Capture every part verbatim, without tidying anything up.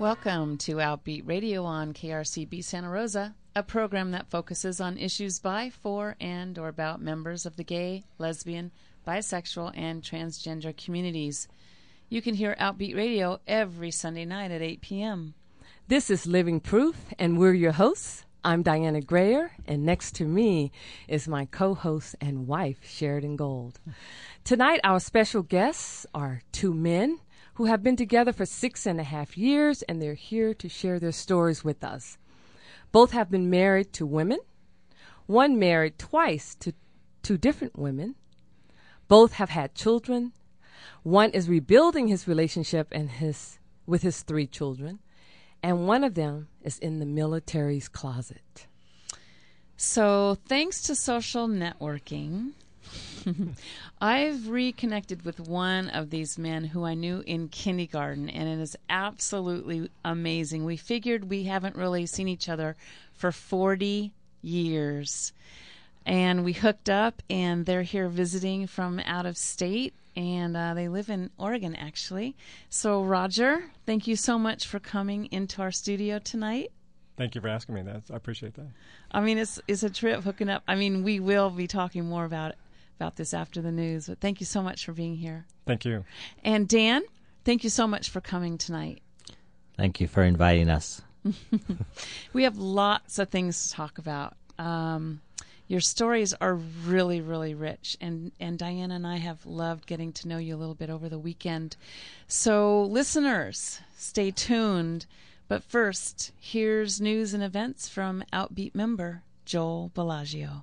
Welcome to Outbeat Radio on K R C B Santa Rosa, a program that focuses on issues by, for, and or about members of the gay, lesbian, bisexual, and transgender communities. You can hear Outbeat Radio every Sunday night at eight p.m. This is Living Proof, and we're your hosts. I'm Diana Grayer, and next to me is my co-host and wife, Sheridan Gold. Tonight, our special guests are two men who have been together for six and a half years, and they're here to share their stories with us. Both have been married to women. One married twice to two different women. Both have had children. One is rebuilding his relationship and his with his three children, and one of them is in the military's closet. So, thanks to social networking, I've reconnected with one of these men who I knew in kindergarten, and it is absolutely amazing. We figured we haven't really seen each other for forty years, and we hooked up, and they're here visiting from out of state, and uh, they live in Oregon, actually. So, Roger, thank you so much for coming into our studio tonight. Thank you for asking me that. I appreciate that. I mean, it's it's a trip hooking up. I mean, we will be talking more about it. about this after the news, but thank you so much for being here. Thank you. And Dan, thank you so much for coming tonight. Thank you for inviting us. We have lots of things to talk about. Um, your stories are really, really rich, and, and Diana and I have loved getting to know you a little bit over the weekend. So, listeners, stay tuned. But first, here's news and events from Outbeat member Joel Bellagio.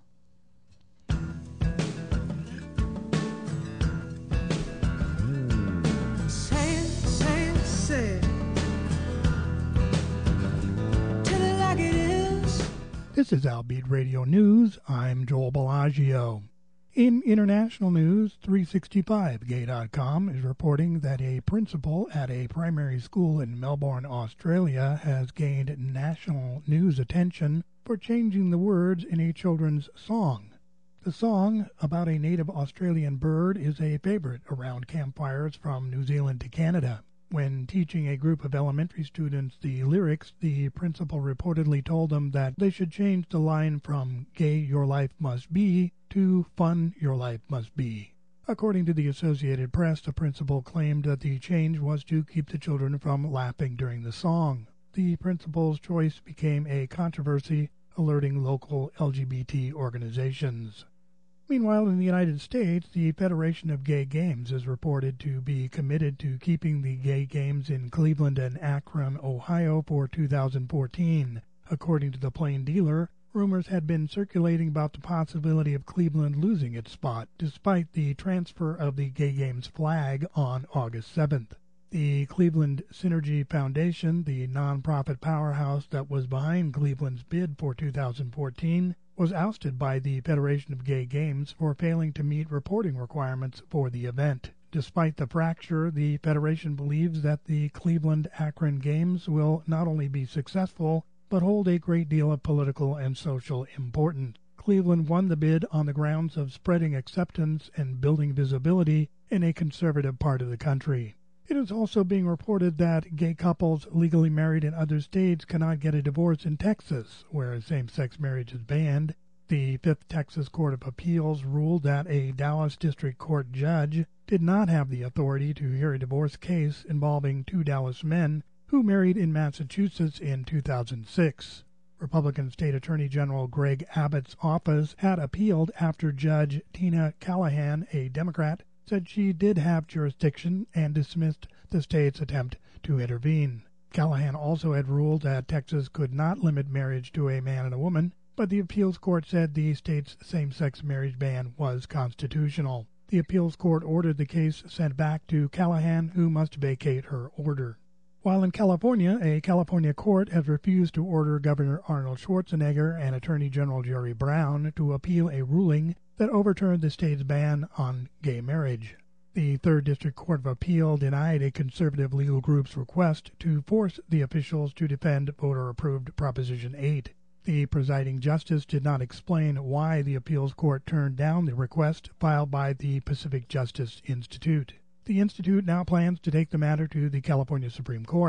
This is Outbeat Radio News. I'm Joel Bellagio. In international news, three sixty-five gay dot com is reporting that a principal at a primary school in Melbourne, Australia, has gained national news attention for changing the words in a children's song. The song, about a native Australian bird, is a favorite around campfires from New Zealand to Canada. When teaching a group of elementary students the lyrics, the principal reportedly told them that they should change the line from "Gay Your Life Must Be" to "Fun Your Life Must Be." According to the Associated Press, the principal claimed that the change was to keep the children from laughing during the song. The principal's choice became a controversy, alerting local L G B T organizations. Meanwhile, in the United States, the Federation of Gay Games is reported to be committed to keeping the gay games in Cleveland and Akron, Ohio for two thousand fourteen. According to the Plain Dealer, rumors had been circulating about the possibility of Cleveland losing its spot, despite the transfer of the Gay Games flag on August seventh. The Cleveland Synergy Foundation, the nonprofit powerhouse that was behind Cleveland's bid for two thousand fourteen, was ousted by the Federation of Gay Games for failing to meet reporting requirements for the event. Despite the fracture, the Federation believes that the Cleveland-Akron Games will not only be successful, but hold a great deal of political and social importance. Cleveland won the bid on the grounds of spreading acceptance and building visibility in a conservative part of the country. It is also being reported that gay couples legally married in other states cannot get a divorce in Texas, where same-sex marriage is banned. The Fifth Texas Court of Appeals ruled that a Dallas District Court judge did not have the authority to hear a divorce case involving two Dallas men who married in Massachusetts in two thousand six. Republican State Attorney General Greg Abbott's office had appealed after Judge Tina Callahan, a Democrat, said she did have jurisdiction and dismissed the state's attempt to intervene. Callahan also had ruled that Texas could not limit marriage to a man and a woman, but the appeals court said the state's same-sex marriage ban was constitutional. The appeals court ordered the case sent back to Callahan, who must vacate her order. While in California, a California court has refused to order Governor Arnold Schwarzenegger and Attorney General Jerry Brown to appeal a ruling that overturned the state's ban on gay marriage. The Third District Court of Appeal denied a conservative legal group's request to force the officials to defend voter-approved Proposition eight. The presiding justice did not explain why the appeals court turned down the request filed by the Pacific Justice Institute. The Institute now plans to take the matter to the California Supreme Court.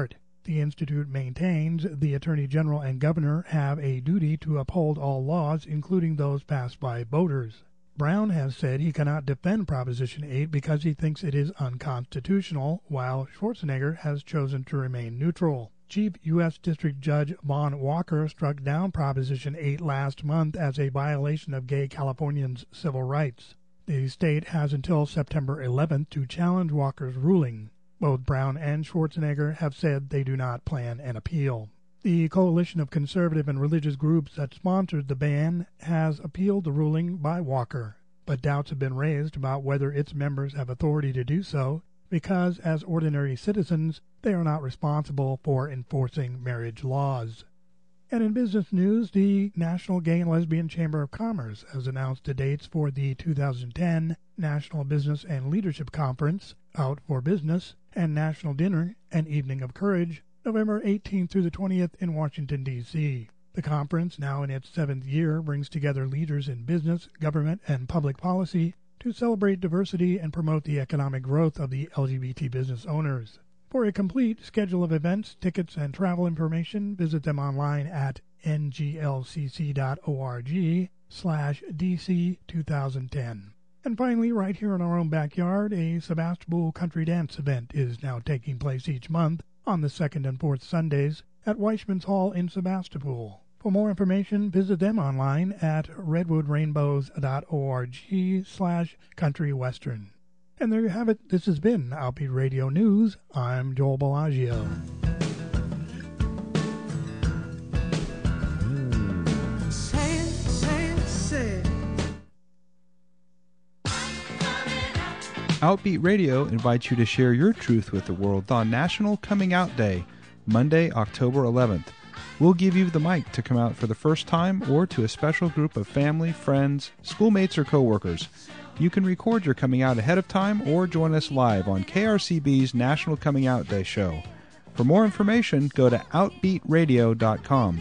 The institute maintains the Attorney General and Governor have a duty to uphold all laws, including those passed by voters. Brown has said he cannot defend Proposition eight because he thinks it is unconstitutional, while Schwarzenegger has chosen to remain neutral. Chief U S District Judge Vaughn Walker struck down Proposition eight last month as a violation of gay Californians' civil rights. The state has until September eleventh to challenge Walker's ruling. Both Brown and Schwarzenegger have said they do not plan an appeal. The coalition of conservative and religious groups that sponsored the ban has appealed the ruling by Walker, but doubts have been raised about whether its members have authority to do so, because as ordinary citizens, they are not responsible for enforcing marriage laws. And in business news, the National Gay and Lesbian Chamber of Commerce has announced the dates for the two thousand ten National Business and Leadership Conference, Out for Business, and National Dinner and Evening of Courage, November eighteenth through the twentieth in Washington, D C The conference, now in its seventh year, brings together leaders in business, government, and public policy to celebrate diversity and promote the economic growth of the L G B T business owners. For a complete schedule of events, tickets, and travel information, visit them online at n g l c c dot org slash D C twenty ten. And finally, right here in our own backyard, a Sebastopol country dance event is now taking place each month on the second and fourth Sundays at Weishman's Hall in Sebastopol. For more information, visit them online at redwood rainbows dot org slash country western. And there you have it. This has been Outbeat Radio News. I'm Joel Bellagio. Say it, say it, say it. Outbeat Radio invites you to share your truth with the world on National Coming Out Day, Monday, October eleventh. We'll give you the mic to come out for the first time or to a special group of family, friends, schoolmates, or coworkers. You can record your coming out ahead of time or join us live on K R C B's National Coming Out Day show. For more information, go to outbeat radio dot com.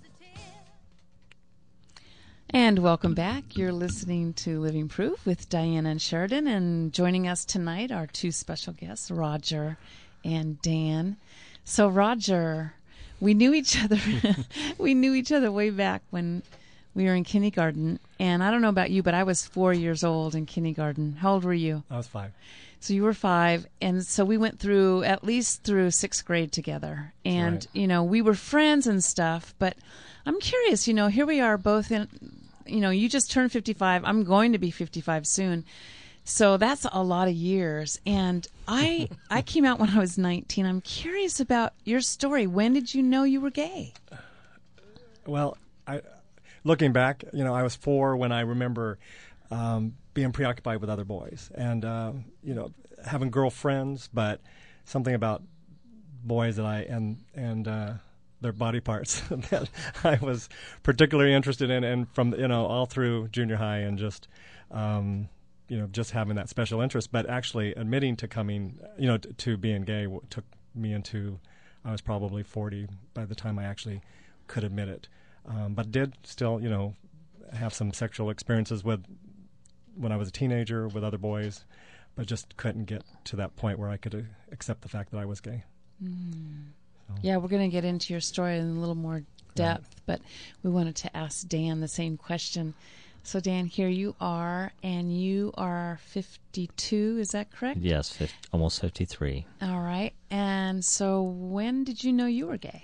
And welcome back. You're listening to Living Proof with Diana and Sheridan, and joining us tonight are two special guests, Roger and Dan. So Roger, we knew each other. we knew each other way back when we were in kindergarten, and I don't know about you, but I was four years old in kindergarten. How old were you? I was five. So you were five, and so we went through at least through sixth grade together, and right. you know, we were friends and stuff. But I'm curious, you know, here we are both in, you know, you just turned fifty-five. I'm going to be fifty-five soon, so that's a lot of years. And I I came out when I was nineteen. I'm curious about your story. When did you know you were gay? Well, I. Looking back, you know, I was four when I remember um, being preoccupied with other boys and, uh, you know, having girlfriends, but something about boys that I and and uh, their body parts that I was particularly interested in, and from, you know, all through junior high and just, um, you know, just having that special interest. But actually admitting to coming, you know, t- to being gay w- took me into, I was probably forty by the time I actually could admit it. Um, but did still, you know, have some sexual experiences with when I was a teenager with other boys, but just couldn't get to that point where I could uh, accept the fact that I was gay. Mm. So. Yeah, we're going to get into your story in a little more depth, right. But we wanted to ask Dan the same question. So, Dan, here you are, and you are fifty-two, is that correct? Yes, fifty, almost fifty-three. All right. And so when did you know you were gay?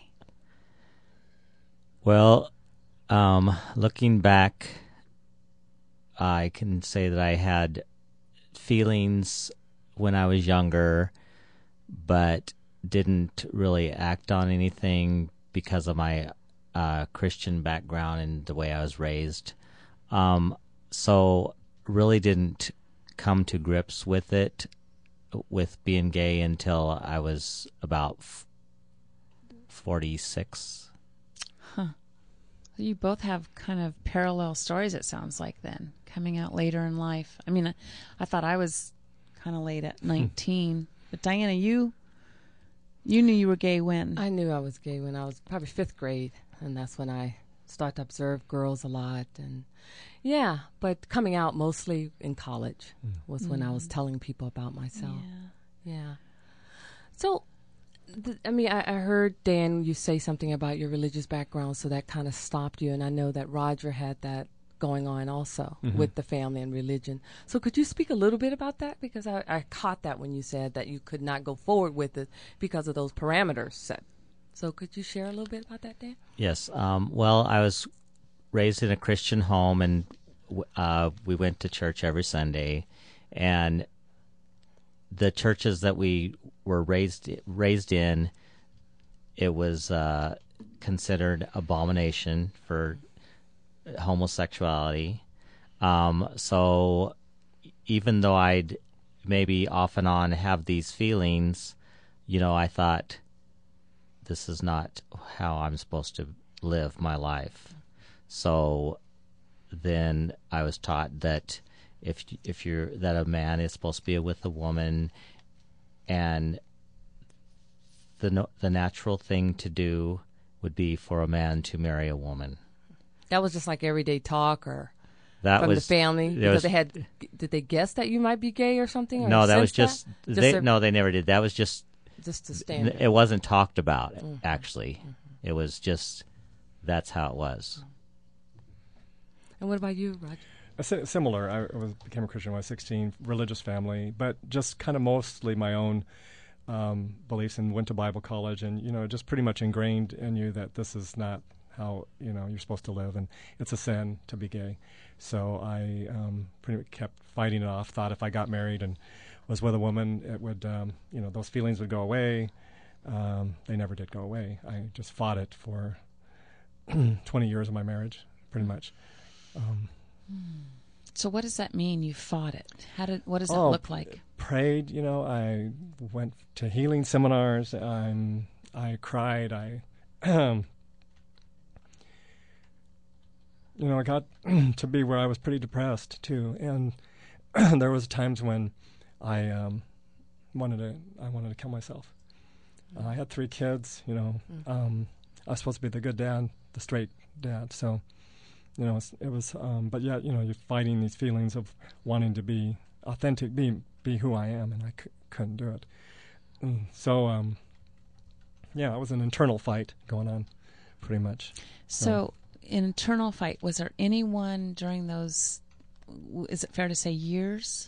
Well, um, looking back, I can say that I had feelings when I was younger, but didn't really act on anything because of my uh, Christian background and the way I was raised. Um, so really didn't come to grips with it, with being gay, until I was about forty-six. Huh. You both have kind of parallel stories, it sounds like, then, coming out later in life. I mean, I, I thought I was kind of late at nineteen. But Diana, you you knew you were gay when? I knew I was gay when I was probably fifth grade, and that's when I started to observe girls a lot. And yeah, but coming out mostly in college was mm. when I was telling people about myself. Yeah. Yeah. So th- I mean, I, I heard, Dan, you say something about your religious background, so that kind of stopped you. And I know that Roger had that going on also Mhm. with the family and religion. So could you speak a little bit about that? Because I, I caught that when you said that you could not go forward with it because of those parameters set. So could you share a little bit about that, Dan? Yes. Um, well, I was raised in a Christian home, and w- uh, we went to church every Sunday. And the churches that we were raised raised in, it was uh, considered abomination for homosexuality. Um, so even though I'd maybe off and on have these feelings, you know, I thought, this is not how I'm supposed to live my life. So then I was taught that if if you're that a man is supposed to be with a woman, and the no, the natural thing to do would be for a man to marry a woman. That was just like everyday talk, or That from was the family, there because was- they had. Did they guess that you might be gay or something? Or No, that was sense just, Just they, a- no, they never did. That was just just a standard. it wasn't talked about. Mhm. Actually, it was just that's how it was. And what about you, Roger? Uh, si- similar. I was became a Christian when I was sixteen, religious family, but just kind of mostly my own um, beliefs, and went to Bible college, and you know, just pretty much ingrained in you that this is not how you know you're supposed to live, and it's a sin to be gay. So I um, pretty much kept fighting it off. Thought if I got married and was with a woman, it would um, you know those feelings would go away. Um, they never did go away. I just fought it for twenty years of my marriage, pretty much. Um, So what does that mean? You fought it. How did? What does that Oh, look like? Prayed, you know. I went to healing seminars. Um, I cried. I, um, you know, I got to be where I was pretty depressed too, and there was times when I um, wanted to. I wanted to kill myself. Uh, I had three kids. You know, um, I was supposed to be the good dad, the straight dad. So. You know, it's, it was, um, but yet, you know, you're fighting these feelings of wanting to be authentic, be be who I am, and I c- couldn't do it. Mm, so, um, yeah, it was an internal fight going on, pretty much. So, an internal fight. Was there anyone during those? w- Is it fair to say years?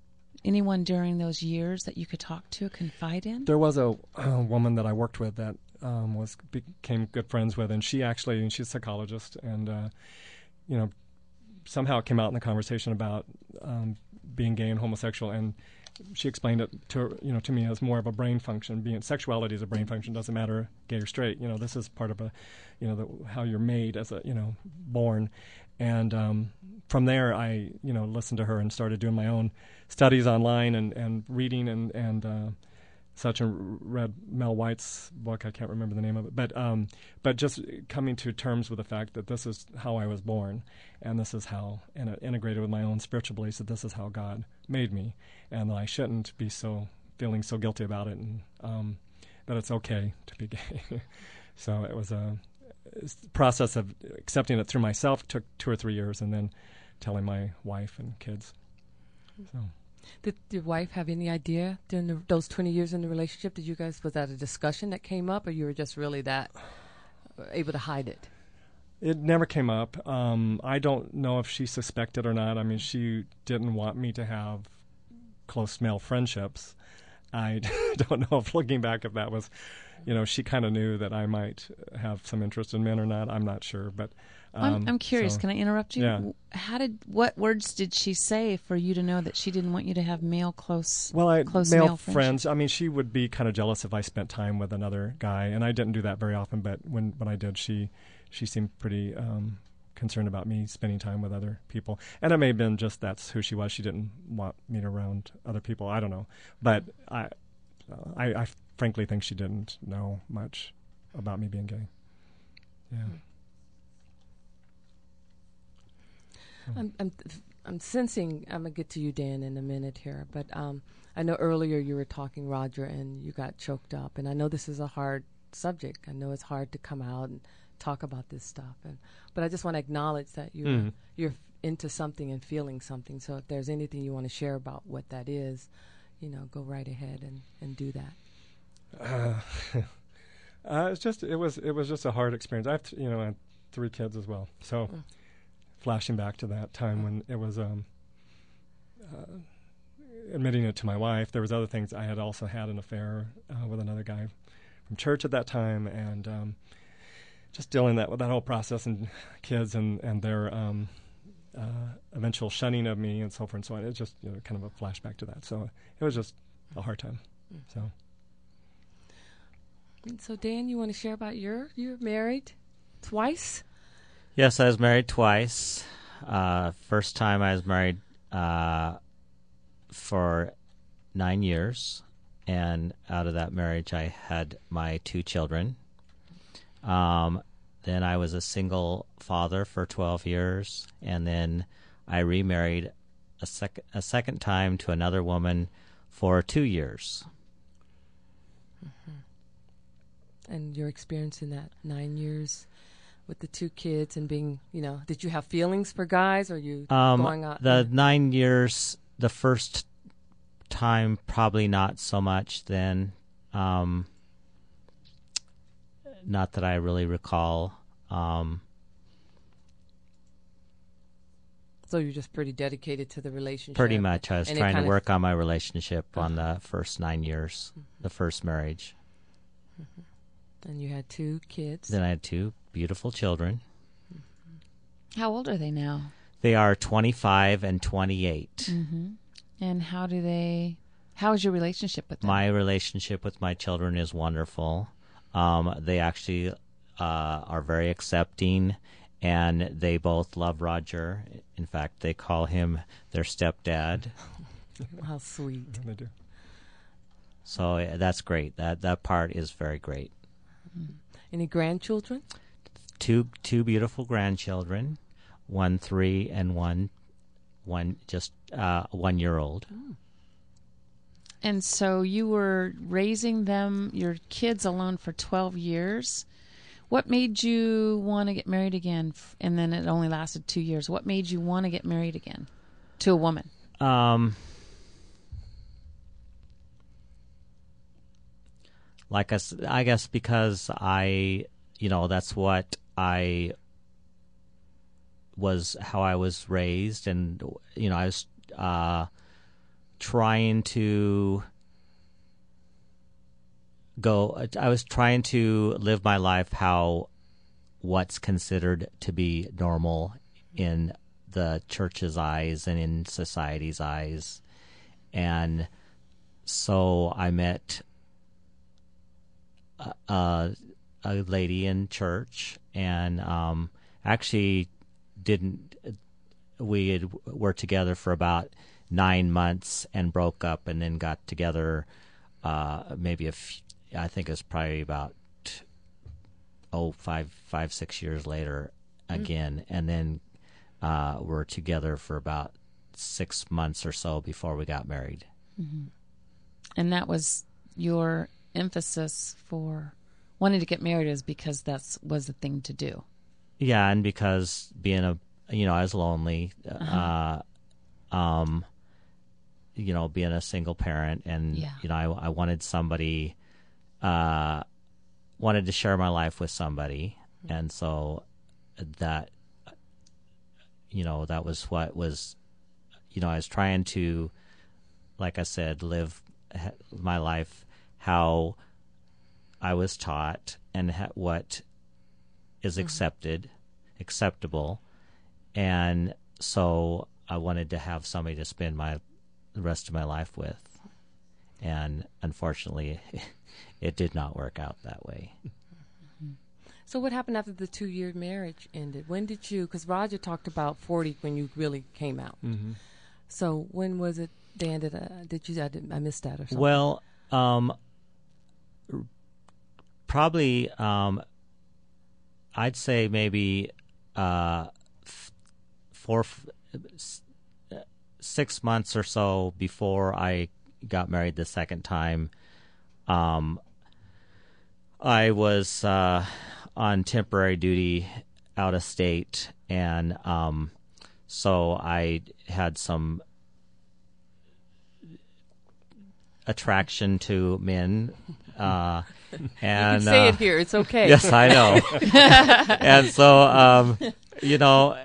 Anyone during those years that you could talk to, confide in? There was a, a woman that I worked with that um, was became good friends with, and she actually, and she's a psychologist, and uh, you know, somehow it came out in the conversation about um, being gay and homosexual, and she explained it to you know to me as more of a brain function. Being sexuality is a brain function, doesn't matter gay or straight. You know, this is part of a, you know, the, how you're made as a you know born, and um, from there I you know listened to her and started doing my own studies online and, and reading and and uh, such, and read Mel White's book. I can't remember the name of it, but um, but just coming to terms with the fact that this is how I was born, and this is how, and it integrated with my own spiritual beliefs that this is how God made me, and that I shouldn't be so feeling so guilty about it, and um, that it's okay to be gay. So it was a process of accepting it through myself. It took two or three years, and then telling my wife and kids. So. Did your wife have any idea during the, those twenty years in the relationship? Did you guys, was that a discussion that came up, or you were just really that uh, able to hide it? It never came up. Um, I don't know if she suspected or not. I mean, she didn't want me to have close male friendships. I don't know if, looking back, if that was, you know, she kind of knew that I might have some interest in men or not. I'm not sure, but um, I'm, I'm curious. so- Can I interrupt you? Yeah. How did? What words did she say for you to know that she didn't want you to have male close? Well, I close male, male friends. friendships? I mean, she would be kind of jealous if I spent time with another guy, and I didn't do that very often. But when when I did, she she seemed pretty um, concerned about me spending time with other people. And it may have been just that's who she was. She didn't want me around other people. I don't know, but I uh, I, I frankly think she didn't know much about me being gay. Yeah. I'm, I'm, I'm sensing, I'm going to get to you, Dan, in a minute here, but um, I know earlier you were talking, Roger, and you got choked up, and I know this is a hard subject. I know it's hard to come out and talk about this stuff, and but I just want to acknowledge that you're, Mhm. you're into something and feeling something, so if there's anything you want to share about what that is, you know, go right ahead and, and do that. Uh, uh, it's just it was it was just a hard experience. I have th- you know I had three kids as well, so Mm. flashing back to that time when it was um, uh, admitting it to my wife. There was other things. I had also had an affair uh, with another guy from church at that time, and um, just dealing that with that whole process and kids and and their um, uh, eventual shunning of me and so forth and so on. It's just you know kind of a flashback to that. So it was just a hard time. So. So, Dan, you want to share about your, you're married twice? Yes, I was married twice. Uh, first time I was married uh, for nine years, and out of that marriage I had my two children. Um, then I was a single father for twelve years, and then I remarried a, sec- a second time to another woman for two years. Mm-hmm. And your experience in that nine years with the two kids and being, you know, did you have feelings for guys, or you Um, going out? the nine years, the first time, probably not so much then. Um, not that I really recall. Um, So you're just pretty dedicated to the relationship. pretty much. I was And it trying to kind of- work on my relationship on Uh-huh. the first nine years, the first marriage. And you had two kids. Then I had two beautiful children. How old are they now? They are twenty-five and twenty-eight. Mm-hmm. And how do they? How is your relationship with them? My relationship with my children is wonderful. Um, they actually uh, are very accepting, and they both love Roger. In fact, they call him their stepdad. How sweet. They do. So uh, that's great. That that part is very great. Any grandchildren? Two two beautiful grandchildren, one three and one one just uh, one year old. And so you were raising them, your kids, alone for twelve years. What made you want to get married again? F- And then it only lasted two years. What made you want to get married again to a woman? Um, like I, s- I guess because I, you know, that's what I was, how I was raised, and you know, I was uh, trying to go. I was trying to live my life how what's considered to be normal in the church's eyes and in society's eyes. And so I met a, a, a lady in church, and um, actually didn't, we had, were together for about nine months and broke up, and then got together uh, maybe a few, I think it was probably about oh five five six years later again, mm-hmm. and then uh, we're together for about six months or so before we got married. Mm-hmm. And that was your emphasis for wanting to get married, is because that's was the thing to do. Yeah, and because being a, you know, I was lonely, Uh-huh. uh, um, you know, being a single parent, and Yeah. you know, I, I wanted somebody, uh, wanted to share my life with somebody, and so that, you know, that was what was, you know, I was trying to, like I said, live my life how I was taught, and ha- what is accepted, acceptable, and so I wanted to have somebody to spend my the rest of my life with, and unfortunately, it did not work out that way. So what happened after the two-year marriage ended? When did you, because Roger talked about forty when you really came out. Mm-hmm. So when was it, Dan, did, uh, did you, I, did, I missed that or something? Well, um, probably, um, I'd say maybe uh, f- four, f- s- six months or so before I got married the second time, um, I was uh, on temporary duty out of state, and um, so I had some attraction to men Uh, You and can say uh, it here. It's okay. Yes, I know. And so, um, you know,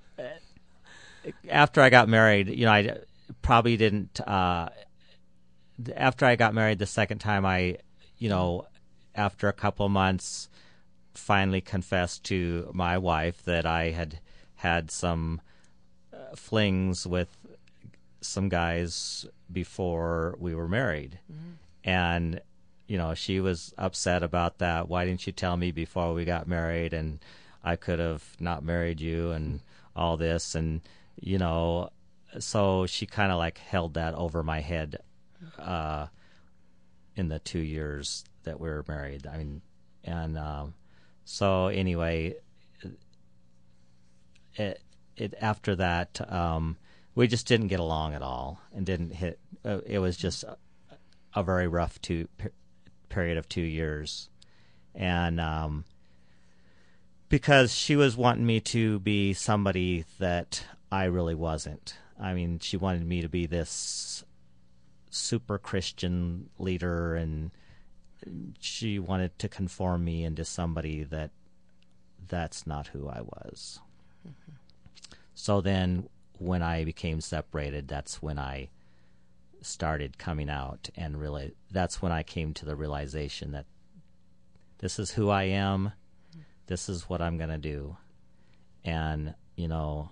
after I got married, you know, I probably didn't. Uh, after I got married the second time, I, you know, after a couple of months, finally confessed to my wife that I had had some uh, flings with some guys before we were married. Mm-hmm. And, you know, she was upset about that. Why didn't you tell me before we got married? And I could have not married you and all this. And, you know, so she kind of like held that over my head uh, in the two years that we were married. I mean, and um, so anyway, it, it after that, um, we just didn't get along at all and didn't hit. Uh, it was just a, a very rough two per, period of two years. And um, because she was wanting me to be somebody that I really wasn't. I mean, she wanted me to be this super Christian leader, and she wanted to conform me into somebody that that's not who I was. Mm-hmm. So then when I became separated, that's when I started coming out, and really that's when I came to the realization that this is who I am, this is what I'm going to do. And, you know,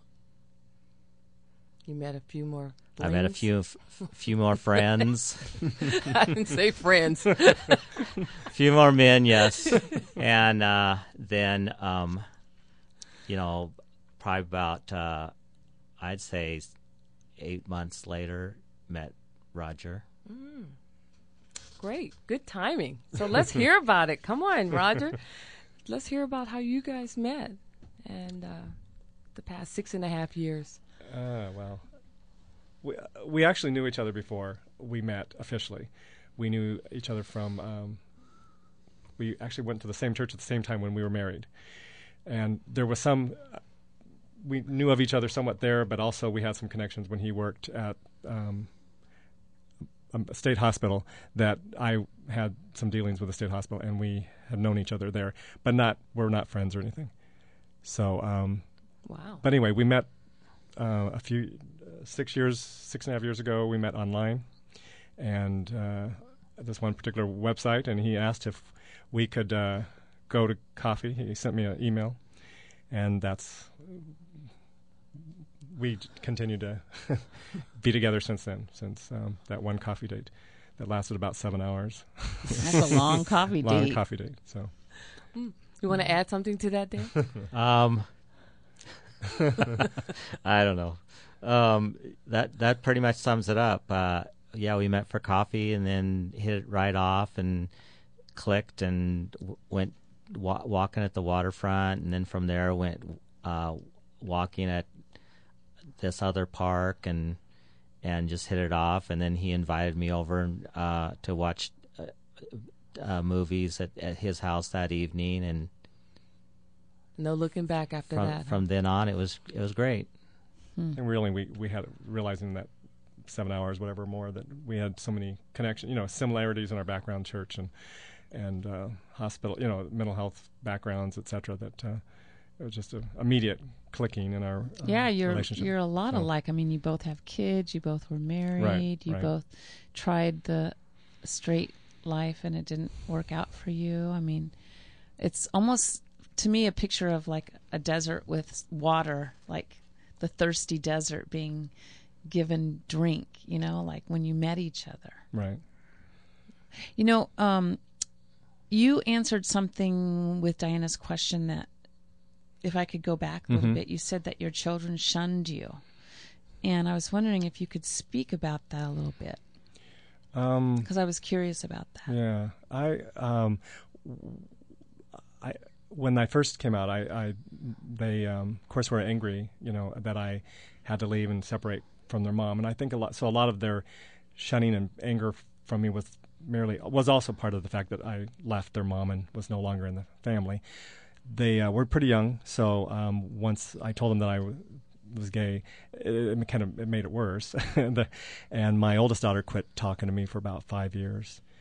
you met a few more I met a few f- few more friends. I didn't say friends. A few more men, yes. And uh, then, um, you know, probably about, uh, I'd say eight months later, met Roger. Mm. Great. Good timing. So let's hear about it. Come on, Roger. Let's hear about how you guys met and uh, the past six and a half years. Uh, well, we, we actually knew each other before we met officially. We knew each other from, um, we actually went to the same church at the same time when we were married. And there was some, uh, we knew of each other somewhat there, but also we had some connections when he worked at um, a state hospital, that I had some dealings with the state hospital, and we had known each other there, but not, we're not friends or anything. So, um, wow. But anyway, we met uh, a few, uh, six years, six and a half years ago, we met online, and uh, at this one particular website, and he asked if we could uh, go to coffee. He sent me an email, and that's, we continue to be together since then, since um, that one coffee date that lasted about seven hours. That's a long coffee long date. Long coffee date, so. Mm. You want to add something to that, Dan? um, I don't know. Um, that that pretty much sums it up. Uh, yeah, we met for coffee and then hit it right off and clicked and w- went wa- walking at the waterfront, and then from there went uh, walking at this other park and and just hit it off. And then he invited me over uh, to watch uh, uh, movies at, at his house that evening, and no looking back after from, that. From huh? then on, it was it was great. Hmm. And really, we we had realizing that seven hours, whatever more, that we had so many connections, you know, similarities in our background, church and and uh, hospital, you know, mental health backgrounds, et cetera. That uh, it was just an immediate clicking in our uh, yeah, you're relationship. you're a lot so. alike. I mean, you both have kids. You both were married. Right, you right. both tried the straight life, and it didn't work out for you. I mean, it's almost to me a picture of like a desert with water, like the thirsty desert being given drink. You know, like when you met each other. Right. You know, um, you answered something with Diana's question that, if I could go back a little mm-hmm. bit, you said that your children shunned you. And I was wondering if you could speak about that a little bit. Um, because I was curious about that. Yeah. I, um, I, when I first came out, I, I they, um, of course, were angry, you know, that I had to leave and separate from their mom. And I think a lot, so a lot of their shunning and anger from me was merely, was also part of the fact that I left their mom and was no longer in the family. They uh, were pretty young, so um, once I told them that I w- was gay, it, it kind of it made it worse. and, the, and my oldest daughter quit talking to me for about five years.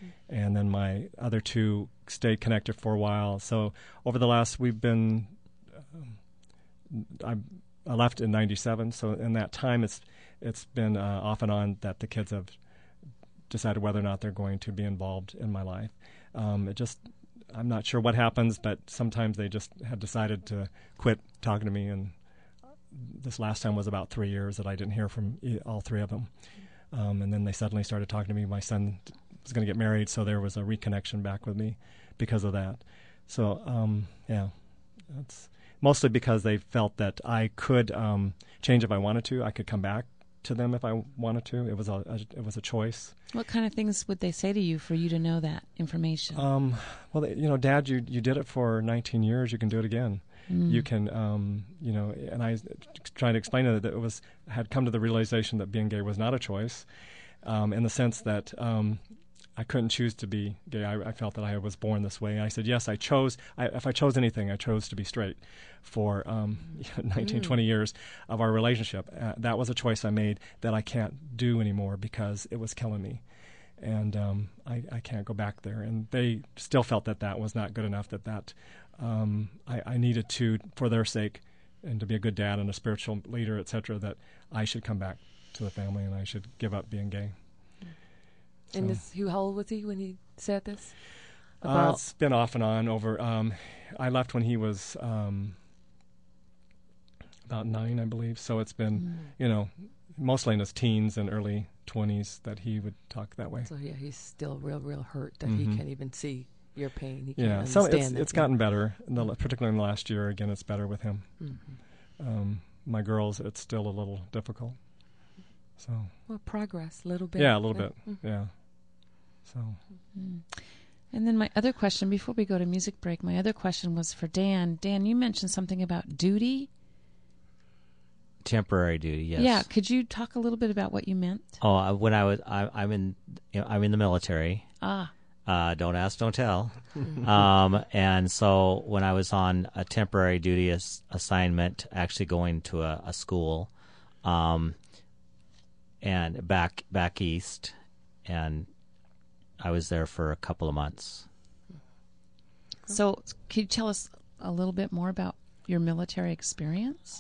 and then my other two stayed connected for a while. So over the last, we've been, um, I, I left in ninety-seven, so in that time it's it's been uh, off and on that the kids have decided whether or not they're going to be involved in my life. Um, it just, I'm not sure what happens, but sometimes they just have decided to quit talking to me, and this last time was about three years that I didn't hear from e- all three of them. Um, and then they suddenly started talking to me. My son was going to get married, so there was a reconnection back with me because of that. So, um, yeah, that's mostly because they felt that I could um, change if I wanted to. I could come back to them if I wanted to. It was a, a it was a choice. What kind of things would they say to you for you to know that information? Um, well, they, you know, Dad, you you did it for nineteen years. You can do it again. Mm. You can, um, you know, and I was trying to explain to them that it was had come to the realization that being gay was not a choice, um, in the sense that um, I couldn't choose to be gay. I, I felt that I was born this way. And I said, yes, I chose. I, if I chose anything, I chose to be straight for um, nineteen, Mm. twenty years of our relationship. Uh, that was a choice I made that I can't do anymore because it was killing me. And um, I, I can't go back there. And they still felt that that was not good enough, that that um, I, I needed to, for their sake, and to be a good dad and a spiritual leader, et cetera, that I should come back to the family and I should give up being gay. And So, this, who how old was he when he said this? uh, About it's been off and on over. Um, I left when he was um, about nine, I believe. So it's been, Mm. you know, mostly in his teens and early twenties that he would talk that way. so yeah, he's still real, real hurt that Mhm. he can't even see your pain. He can't Yeah, so understand it's that. it's gotten better, in the, particularly in the last year. Again, it's better with him. Mhm. Um, my girls, it's still a little difficult. So Well, progress, a little bit. yeah, a little bit. Mhm. Yeah. So Mm. And then my other question, before we go to music break, my other question was for Dan. Dan, you mentioned something about duty. Temporary duty, yes. Yeah, could you talk a little bit about what you meant? Oh, I- when I was, I, I'm in, you know, I'm in the military. Ah, Uh, don't ask, don't tell. um, and so when I was on a temporary duty ass- assignment, actually going to a, a school, um, and back back east, and I was there for a couple of months. so could you tell us a little bit more about your military experience?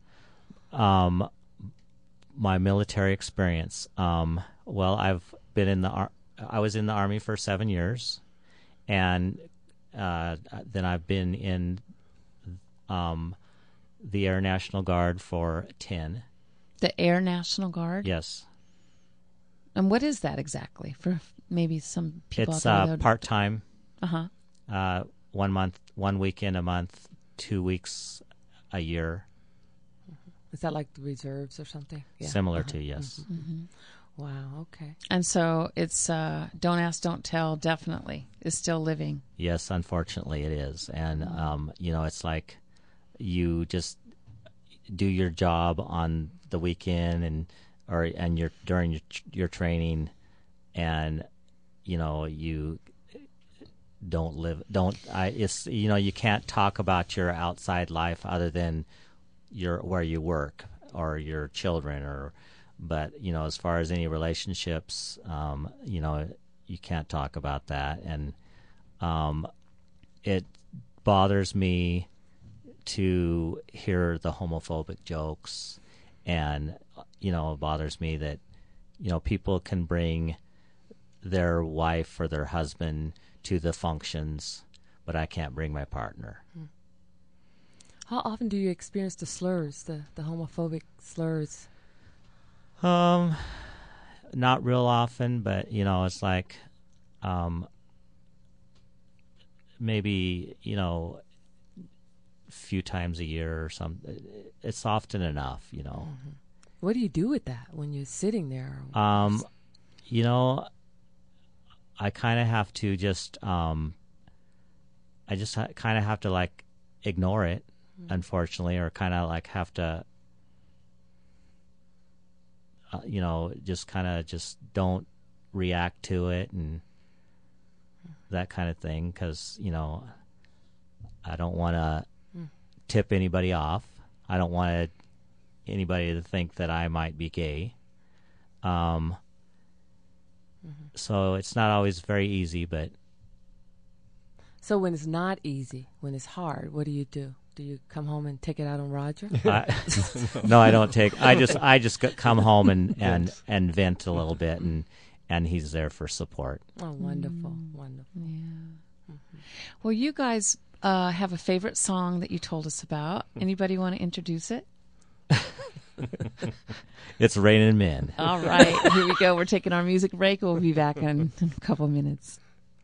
Um, my military experience. Um, well, I've been in the ar- I was in the Army for seven years, and uh, then I've been in um, the Air National Guard for ten. The Air National Guard? Yes, And what is that exactly for maybe some people it's out uh, there? that- part time. Uh-huh. Uh, one month, one weekend a month, two weeks a year. Is that like the reserves or something? Yeah. Similar Uh-huh. to yes. hmm Wow. Okay. And so it's uh, don't ask, don't tell, definitely is still living. Yes, unfortunately it is. And, um, you know, it's like you just do your job on the weekend and or and your during your your training, and, you know, you don't live, don't, I, it's, you know, you can't talk about your outside life other than your, where you work or your children or, but, you know, as far as any relationships, um, you know, you can't talk about that. And, um, it bothers me to hear the homophobic jokes, and, you know, it bothers me that, you know, people can bring their wife or their husband to the functions, but I can't bring my partner. How often do you experience the slurs, the, the homophobic slurs? Um, not real often, but, you know, it's like, um, maybe, you know, a few times a year or something. It's often enough, you know. Mm-hmm. What do you do with that when you're sitting there? Um, you know, I kind of have to just, um, I just ha- kind of have to like ignore it, Mm-hmm. unfortunately, or kind of like have to, uh, you know, just kind of just don't react to it and that kind of thing, because, you know, I don't want to Mm. tip anybody off. I don't want anybody to think that I might be gay. Um, So it's not always very easy, but So when it's not easy, when it's hard, what do you do? Do you come home and take it out on Roger? I, no, I don't take. I just I just g- come home and, and, and vent a little bit, and and he's there for support. Oh, wonderful, wonderful. Yeah. Well, you guys uh, have a favorite song that you told us about. Anybody want to introduce it? It's Raining Men. All right, here we go. We're taking our music break. We'll be back in a couple minutes.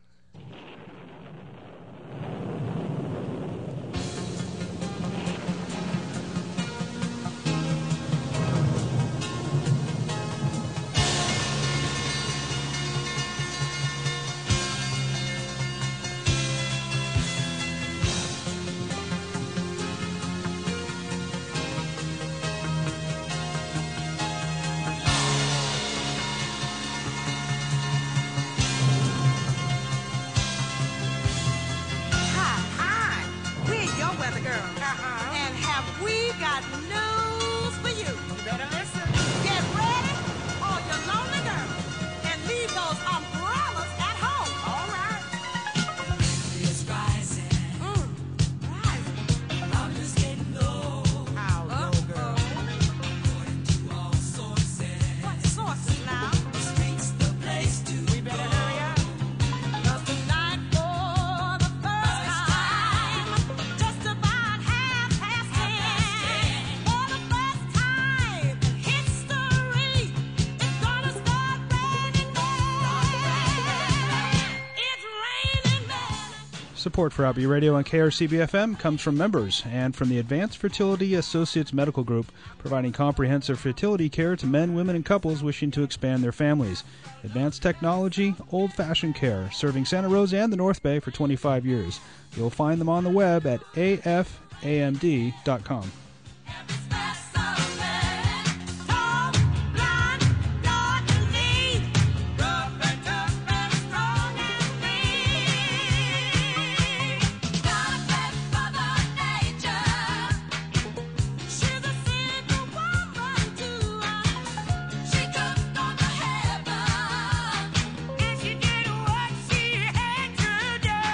Support for Outbeat Radio and K R C B F M comes from members and from the Advanced Fertility Associates Medical Group, providing comprehensive fertility care to men, women, and couples wishing to expand their families. Advanced technology, old-fashioned care, serving Santa Rosa and the North Bay for twenty-five years. You'll find them on the web at A F A M D dot com.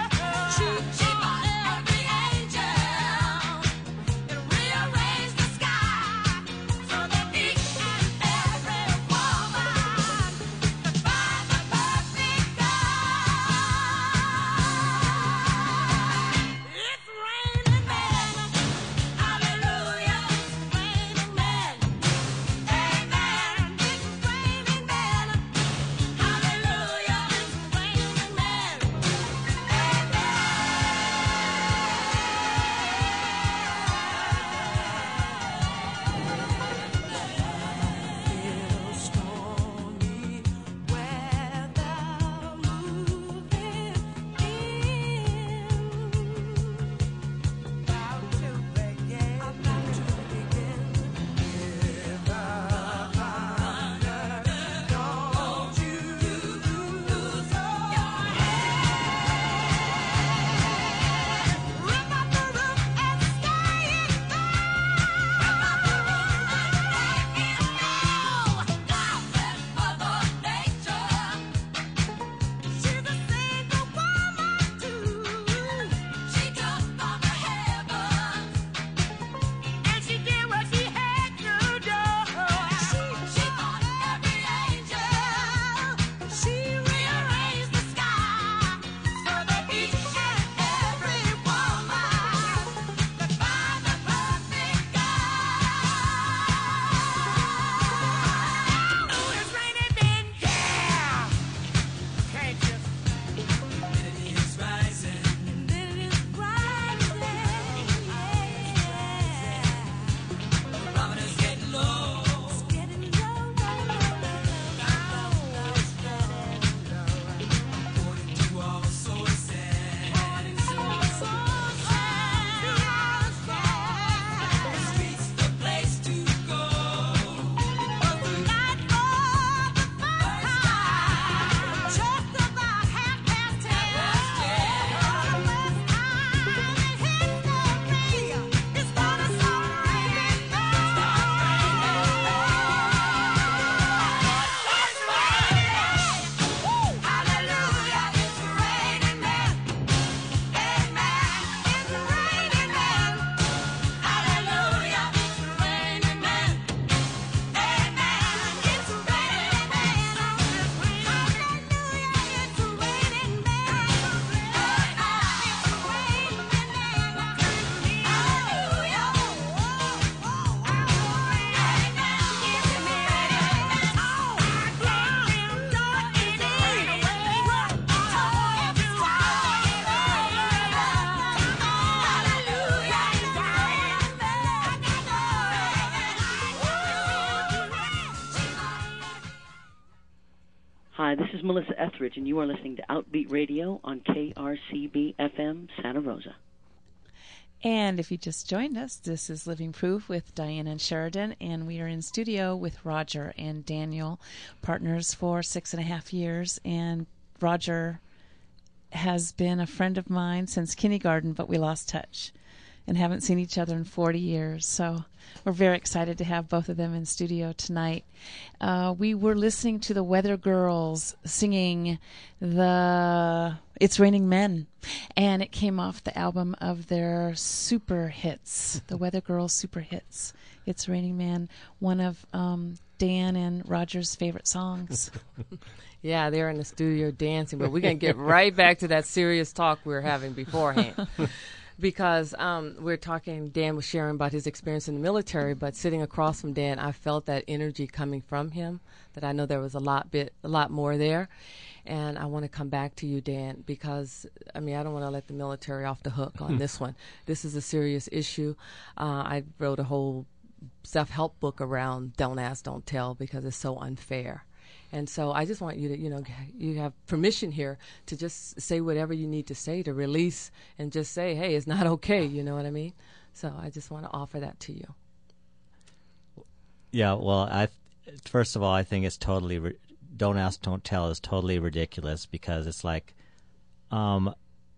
She bought every angel and rearranged the sky. Hi, this is Melissa Etheridge, and you are listening to Outbeat Radio on K R C B F M Santa Rosa. And if you just joined us, this is Living Proof with Diane and Sheridan, and we are in studio with Roger and Daniel, partners for six and a half years. And Roger has been a friend of mine since kindergarten, but we lost touch and haven't seen each other in forty years. So we're very excited to have both of them in studio tonight. Uh, we were listening to the Weather Girls singing the It's Raining Men, and it came off the album of their super hits, the Weather Girls super hits. It's Raining Men, one of um, Dan and Roger's favorite songs. Yeah, they're in the studio dancing, but we're going to get right back to that serious talk we were having beforehand. Because um, we're talking, Dan was sharing about his experience in the military, but sitting across from Dan, I felt that energy coming from him, that I know there was a lot bit, a lot more there. And I want to come back to you, Dan, because, I mean, I don't want to let the military off the hook on this one. This is a serious issue. Uh, I wrote a whole self-help book around Don't Ask, Don't Tell, because it's so unfair. And so I just want you to, you know, you have permission here to just say whatever you need to say, to release and just say, hey, it's not okay, you know what I mean? So I just want to offer that to you. Yeah, well, I first of all, I think it's totally, ri- Don't Ask, Don't Tell is totally ridiculous, because it's like um,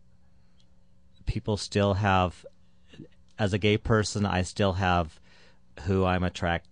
people still have, as a gay person, I still have who I'm attract,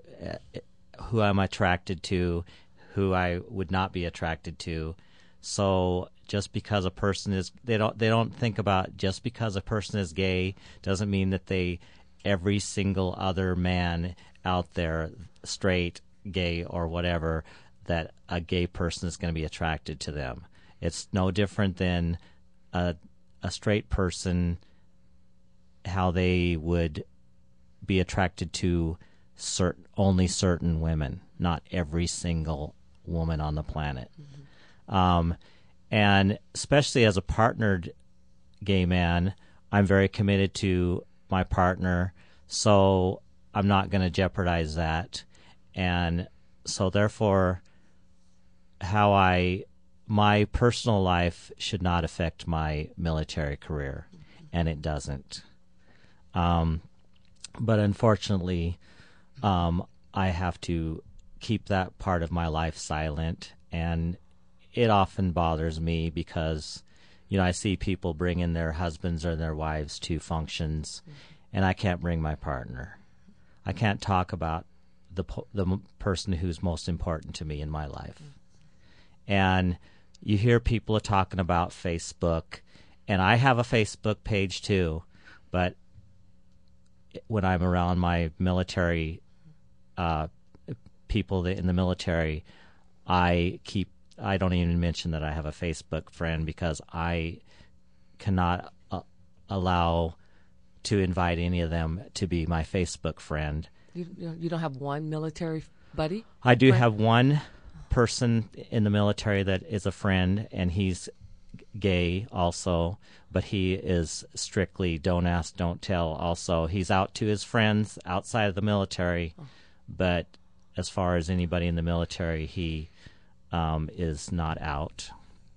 who I'm attracted to, who I would not be attracted to. So just because a person is, they don't they don't think about just because a person is gay doesn't mean that they, every single other man out there, straight, gay, or whatever, that a gay person is going to be attracted to them. It's no different than a a straight person, how they would be attracted to certain, only certain women, not every single woman on the planet. Mm-hmm. Um, and especially as a partnered gay man, I'm very committed to my partner, so I'm not going to jeopardize that. And so therefore, how I, my personal life should not affect my military career, mm-hmm. and it doesn't. Um, but unfortunately, um, I have to keep that part of my life silent, and it often bothers me because, you know, I see people bring in their husbands or their wives to functions, mm-hmm. and I can't bring my partner. I can't talk about the the person who's most important to me in my life. Mm-hmm. And you hear people talking about Facebook, and I have a Facebook page too, but when I'm around my military uh people in the military, I keep, I don't even mention that I have a Facebook friend, because I cannot uh, allow to invite any of them to be my Facebook friend. You, you don't have one military buddy? I do friend? have one person in the military that is a friend, and he's gay also, but he is strictly Don't Ask, Don't Tell also. He's out to his friends outside of the military, oh. but as far as anybody in the military, he um, is not out.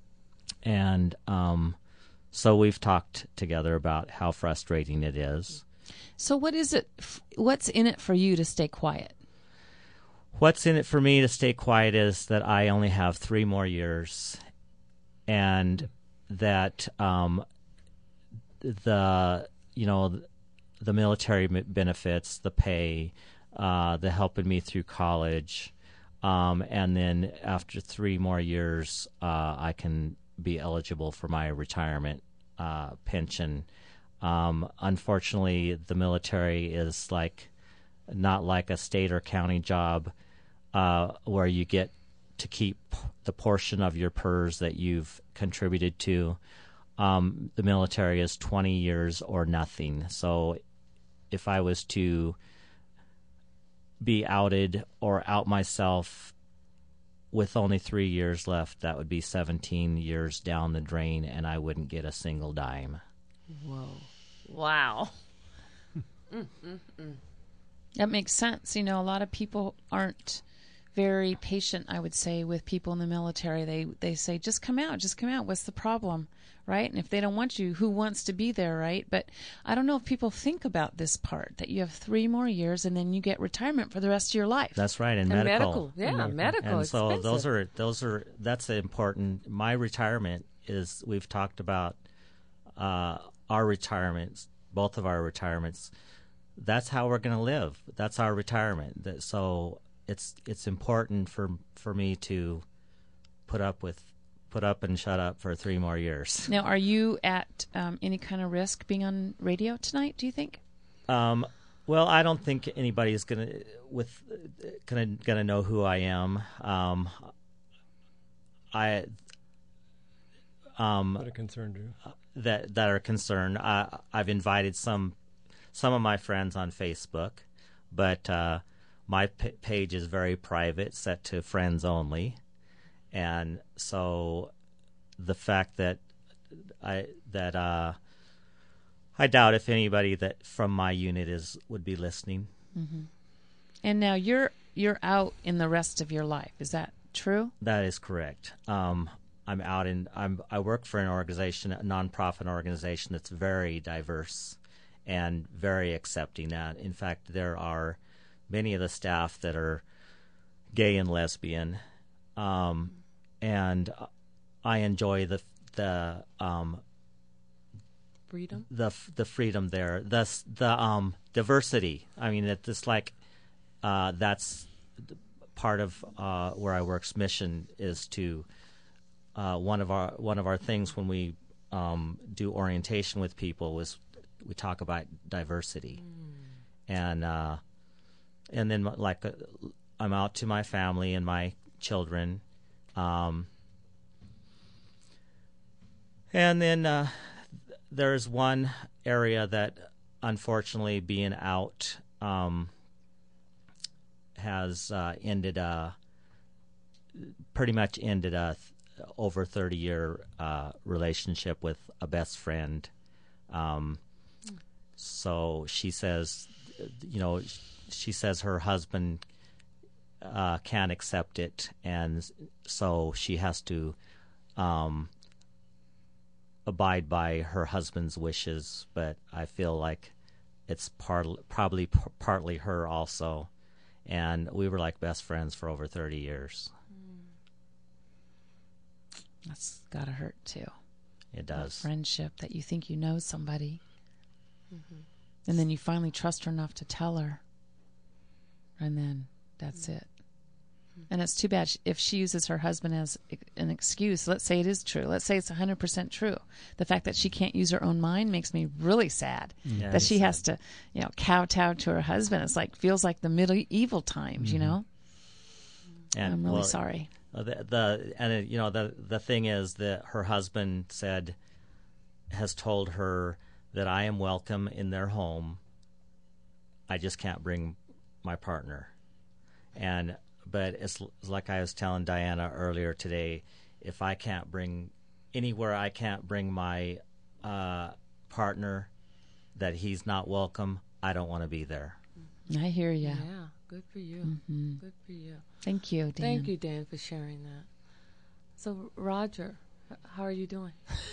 And um, so we've talked together about how frustrating it is. So what is it, what's in it for you to stay quiet? What's in it for me to stay quiet is that I only have three more years, and that um, the, you know, the military benefits, the pay, Uh, the helping me through college, um, and then after three more years, uh, I can be eligible for my retirement uh, pension. Um, unfortunately, the military is like not like a state or county job uh, where you get to keep the portion of your P E R S that you've contributed to. Um, the military is twenty years or nothing. So if I was to be outed or out myself with only three years left, that would be seventeen years down the drain, and I wouldn't get a single dime. Whoa. Wow. mm, mm, mm. That makes sense. You know, a lot of people aren't very patient, I would say, with people in the military. They they say, just come out, just come out. What's the problem, right? And if they don't want you, who wants to be there, right? But I don't know if people think about this part, that you have three more years and then you get retirement for the rest of your life. That's right, and, And medical. medical, yeah, Mhm. medical, And so expensive. those are those are that's important. My retirement is, we've talked about uh, our retirements, both of our retirements. That's how we're going to live. That's our retirement. That, so it's it's important for for me to put up with put up and shut up for three more years. Now, are you at um, any kind of risk being on radio tonight, do you think? Um, well, I don't think anybody's gonna with gonna gonna know who I am. Um, I um, What a concern, Drew. that that are concerned. I, I've invited some some of my friends on Facebook, but uh, my p- page is very private, set to friends only, and so the fact that I that uh, I doubt if anybody that from my unit is would be listening. Mm-hmm. And now you're you're out in the rest of your life. Is that true? That is correct. Um, I'm out in. I'm. I work for an organization, a nonprofit organization that's very diverse and very accepting. That, in fact, there are many of the staff that are gay and lesbian, um, and I enjoy the the um, Freedom? the the freedom there, the the um, diversity. I mean, it's just like uh, that's part of uh, where I work's mission is to. Uh, one of our one of our things when we um, do orientation with people is we talk about diversity, mm. and uh, and then like uh, I'm out to my family and my children, um, and then uh, there's one area that unfortunately being out um, has uh, ended uh, pretty much ended a. over thirty year uh, relationship with a best friend. Um, so she says, you know, she says her husband uh, can't accept it, and so she has to um, abide by her husband's wishes. But I feel like it's part, probably p- partly her also. And we were like best friends for over thirty years. That's gotta hurt too. It does. That friendship that you think you know somebody, Mm-hmm. and then you finally trust her enough to tell her, and then that's Mm-hmm. it. And it's too bad if she uses her husband as an excuse. Let's say it is true. Let's say it's one hundred percent true. The fact that she can't use her own mind makes me really sad. Yeah, that she sad. has to, you know, kowtow to her husband. It's like feels like the medieval times, you know. And, I'm really well, sorry. Uh, the, the and it, you know the the thing is that her husband said has told her that I am welcome in their home. I just can't bring my partner. And but it's, it's like I was telling Diana earlier today. If I can't bring anywhere, I can't bring my uh, partner, that he's not welcome. I don't want to be there. I hear you. Yeah, good for you. Mm-hmm. Good for you. Thank you, Dan. Thank you, Dan, for sharing that. So, Roger, h- how are you doing?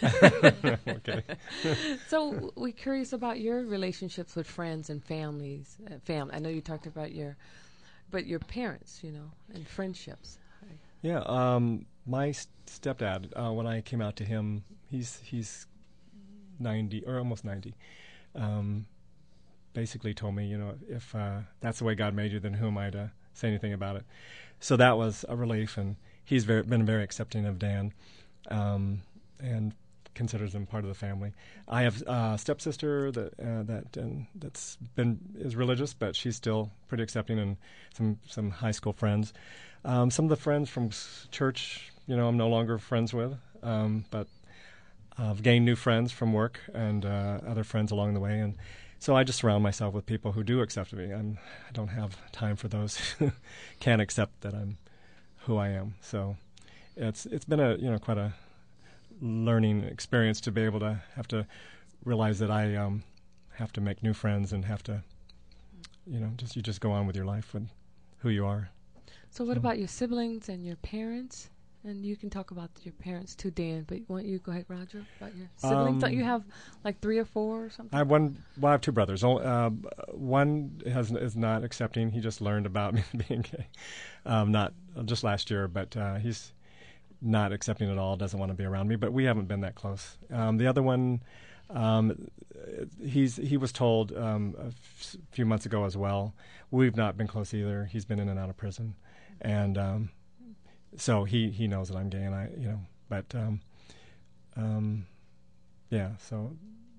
Okay. So, w- we're curious about your relationships with friends and families. Uh, family. I know you talked about your, but your parents, you know, and friendships. Yeah, um, my s- stepdad, uh, when I came out to him, he's he's ninety or almost ninety. Um, basically told me, you know, if uh, that's the way God made you, then who am I to say anything about it? So that was a relief, and he's very, been very accepting of Dan, um, and considers him part of the family. I have a stepsister that uh, that and that's been is religious, but she's still pretty accepting, and some some high school friends. Um, some of the friends from s- church, you know, I'm no longer friends with, um, but I've gained new friends from work and uh, other friends along the way, and so I just surround myself with people who do accept me. I'm, I don't have time for those who can't accept that I'm who I am. So it's it's been a you know quite a learning experience to be able to have to realize that I um, have to make new friends and have to you know just you just go on with your life with who you are. So what about your siblings and your parents? And you can talk about your parents too, Dan, but why don't you go ahead, Roger, about your siblings? Um, Don't you have like three or four or something? I have one. Well, I have two brothers. O- Uh, one has is not accepting. He just learned about me being gay, um, not just last year, but uh, he's not accepting at all. Doesn't want to be around me. But we haven't been that close. Um, the other one, um, he's he was told um, a f- few months ago as well. We've not been close either. He's been in and out of prison, and. Um, So he, he knows that I'm gay, and I, you know, but, um, um, yeah, so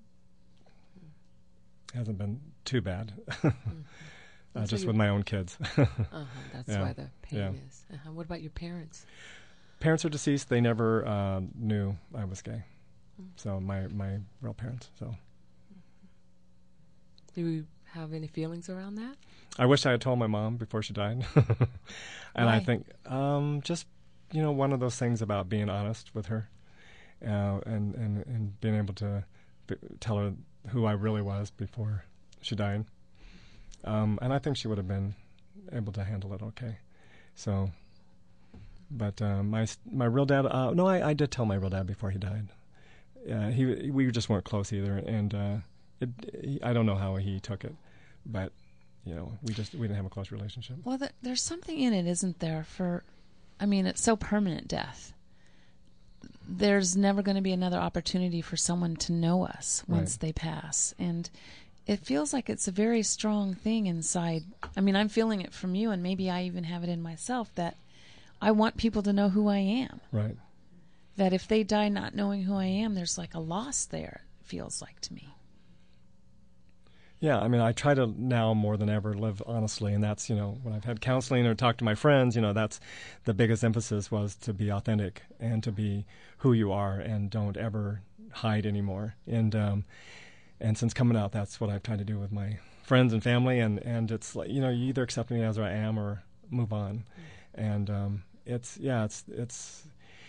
it hasn't been too bad, mm-hmm. uh, so just with my own kids. uh-huh, that's yeah. why the pain yeah. is. Uh-huh. What about your parents? Parents are deceased. They never uh, knew I was gay. Mm-hmm. So my, my real parents, so. Do you have any feelings around that? I wish I had told my mom before she died. And Why? I think um, just, you know, one of those things about being honest with her uh, and, and, and being able to b- tell her who I really was before she died. Um, and I think she would have been able to handle it okay. So, but uh, my my real dad, uh, no, I, I did tell my real dad before he died. Uh, he we just weren't close either, and uh, it, he, I don't know how he took it, but you know, we just we didn't have a close relationship. Well, th- there's something in it, isn't there? For, I mean, it's so permanent death. There's never going to be another opportunity for someone to know us once Right. they pass, and it feels like it's a very strong thing inside. I mean, I'm feeling it from you, and maybe I even have it in myself that I want people to know who I am. Right. That if they die not knowing who I am, there's like a loss there, it feels like to me. Yeah, I mean, I try to now more than ever live honestly, and that's, you know, when I've had counseling or talked to my friends, you know, that's the biggest emphasis was to be authentic and to be who you are and don't ever hide anymore. And um, and since coming out, that's what I've tried to do with my friends and family, and, and it's like, you know, you either accept me as I am or move on. Mm-hmm. And um, it's, yeah, it's, it's,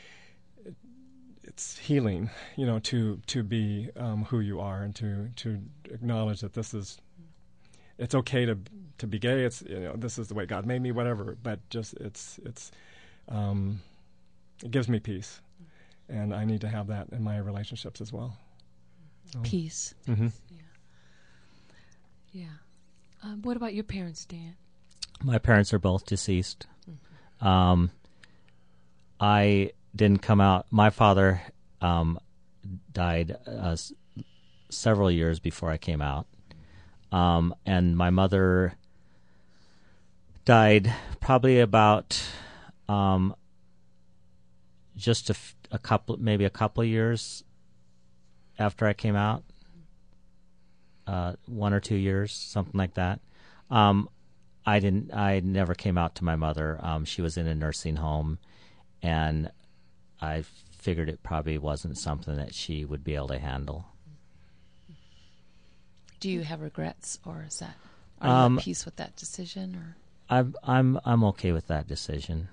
it's healing, you know, to to be um, who you are and to, to acknowledge that this is, it's okay to to be gay. It's, you know, this is the way God made me, whatever. But just it's it's um, it gives me peace, and I need to have that in my relationships as well. So. Peace. Mm-hmm. Yeah. Yeah. Um, what about your parents, Dan? My parents are both deceased. Mm-hmm. Um, I didn't come out. My father um, died uh, s- several years before I came out. Um, and my mother died probably about um, just a, f- a couple, maybe a couple of years after I came out. Uh, one or two years, something like that. Um, I didn't. I never came out to my mother. Um, she was in a nursing home, and I figured it probably wasn't something that she would be able to handle. Do you have regrets, or is that are you Um, at peace with that decision? Or I'm I'm I'm okay with that decision.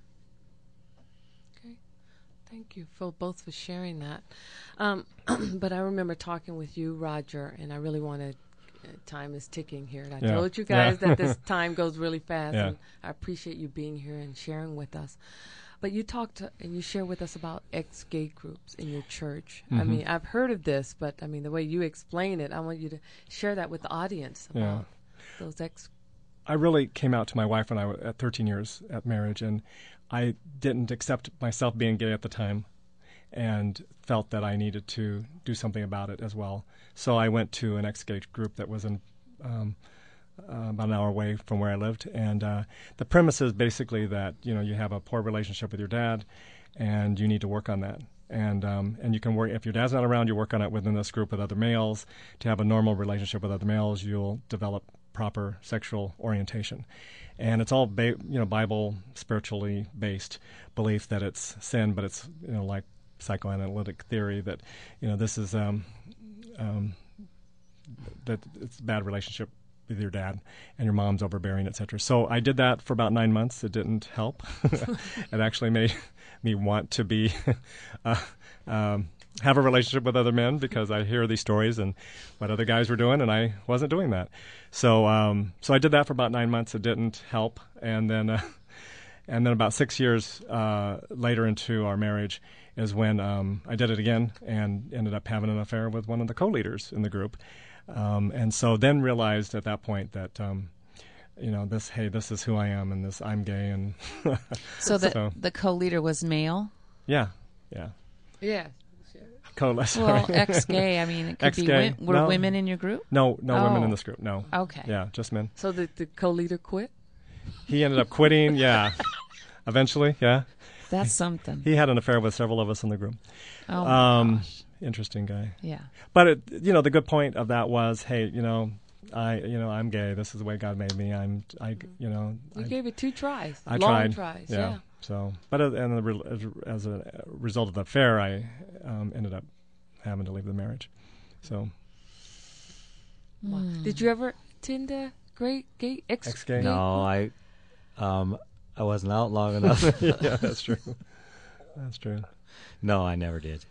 Okay. Thank you for both for sharing that. Um, but I remember talking with you, Roger, and I really wanted. Uh, time is ticking here, and I Yeah. told you guys Yeah. that this time goes really fast, Yeah. and I appreciate you being here and sharing with us. But you talked to, and you shared with us about ex-gay groups in your church. I Mm-hmm. mean, I've heard of this, but I mean, the way you explain it, I want you to share that with the audience about Yeah. those ex. I really came out to my wife when I was at thirteen years at marriage, and I didn't accept myself being gay at the time and felt that I needed to do something about it as well. So I went to an ex-gay group that was in um, uh, about an hour away from where I lived, and uh, the premise is basically that, you know, you have a poor relationship with your dad, and you need to work on that. And um, and you can work, if your dad's not around, you work on it within this group with other males. To have a normal relationship with other males, you'll develop proper sexual orientation. And it's all ba- you know, Bible spiritually based belief that it's sin, but it's, you know, like psychoanalytic theory that, you know, this is um, um, that it's a bad relationship with your dad and your mom's overbearing, et cetera. So I did that for about nine months. It didn't help. It actually made me want to be uh, um, have a relationship with other men, because I hear these stories and what other guys were doing, and I wasn't doing that. So um, so I did that for about nine months. It didn't help, and then uh, And then about six years uh, later into our marriage is when um, I did it again and ended up having an affair with one of the co-leaders in the group. Um, and so then realized at that point that, um, you know, this, hey, this is who I am, and this, I'm gay. And so the, so, the co-leader was male? Yeah, yeah. Yeah. Co- sorry. Well, ex-gay, I mean, it could Ex-gay. be, were No. women in your group? No, no Oh. women in this group, no. Okay. Yeah, just men. So the, the co-leader quit? He ended up quitting, yeah. Eventually, yeah. That's something. He had an affair with several of us in the group. Oh, my um, gosh. Interesting guy. Yeah. But it, you know, the good point of that was, hey, you know, I, you know, I'm gay. This is the way God made me. I'm, I, you know, You I, gave it two tries. I Long tried. tries. Yeah. Yeah. So, but as, and the, re- as, as a result of the affair, I um, ended up having to leave the marriage. So. Wow. Did you ever attend a great gay ex? Ex-gay? No, I, um, I wasn't out long enough. Yeah, that's true. That's true. No, I never did.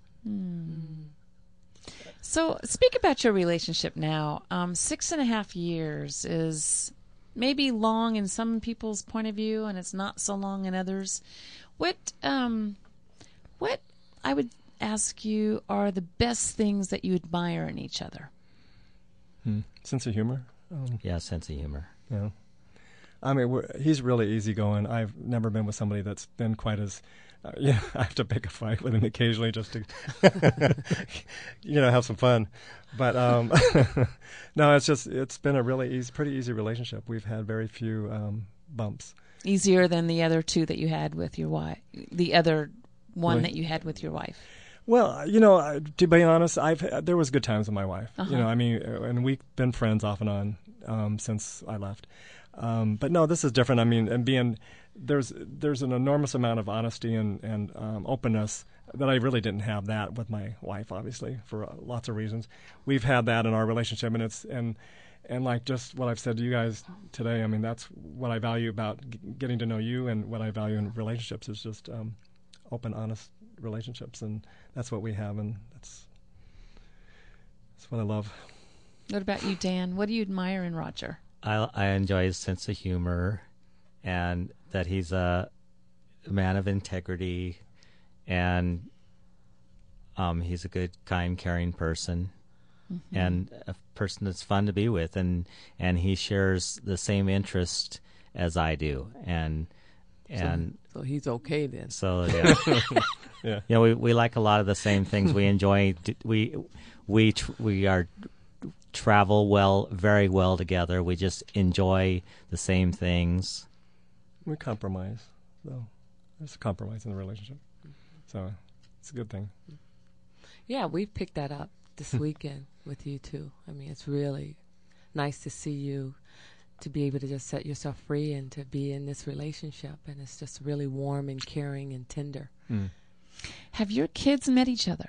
So, speak about your relationship now. Um, six and a half years is maybe long in some people's point of view, and it's not so long in others. What, um, what I would ask you are the best things that you admire in each other? Hmm. Sense of humor. Um, Yeah, sense of humor. Yeah. I mean, we're, he's really easygoing. I've never been with somebody that's been quite as, uh, yeah, I have to pick a fight with him occasionally just to, you know, have some fun. But um, no, it's just, it's been a really easy, pretty easy relationship. We've had very few um, bumps. Easier than the other two that you had with your wife, the other one Really? that you had with your wife. Well, you know, I- to be honest, I've there was good times with my wife. Uh-huh. You know, I mean, uh, and we've been friends off and on um, since I left. Um, but no, this is different. I mean, and being there's there's an enormous amount of honesty and and um, openness that I really didn't have that with my wife, obviously, for uh, lots of reasons. We've had that in our relationship, and it's and and like just what I've said to you guys today. I mean, that's what I value about g- getting to know you, and what I value in relationships is just um, open, honest relationships, and that's what we have, and that's that's what I love. What about you, Dan? What do you admire in Roger? I, I enjoy his sense of humor, and that he's a man of integrity, and um, he's a good, kind, caring person, Mm-hmm. and a person that's fun to be with, and and he shares the same interest as I do, and and So he's okay then. so yeah. Yeah. You know, we, we like a lot of the same things. We enjoy d- we we tr- we are travel well, very well together. We just enjoy the same things. We compromise, though. There's a compromise in the relationship, so it's a good thing. Yeah, we've picked that up this weekend with you too. I mean, it's really nice to see you, to be able to just set yourself free and to be in this relationship, and it's just really warm and caring and tender. Mm. Have your kids met each other?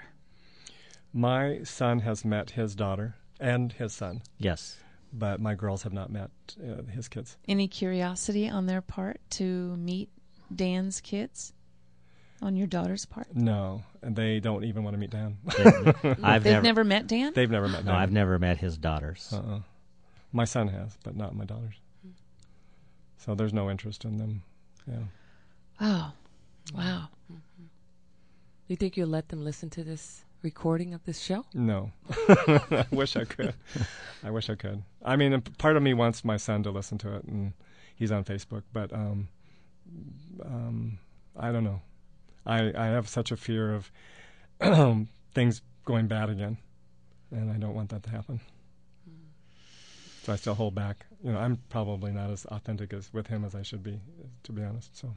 My son has met his daughter and his son, Yes. but my girls have not met uh, his kids. Any curiosity on their part to meet Dan's kids? On your daughter's part? No, and they don't even want to meet Dan. I've They've never, never met Dan? They've never met no, Dan. I've never met his daughters. Uh-uh. My son has, but not my daughters. So there's no interest in them. Yeah. Oh, wow. You think you'll let them listen to this recording of this show? No. I wish I could. I wish I could. I mean, a p- part of me wants my son to listen to it, and he's on Facebook, but um, um, I don't know. I, I have such a fear of things going bad again, and I don't want that to happen. So I still hold back. You know, I'm probably not as authentic as with him as I should be, to be honest. So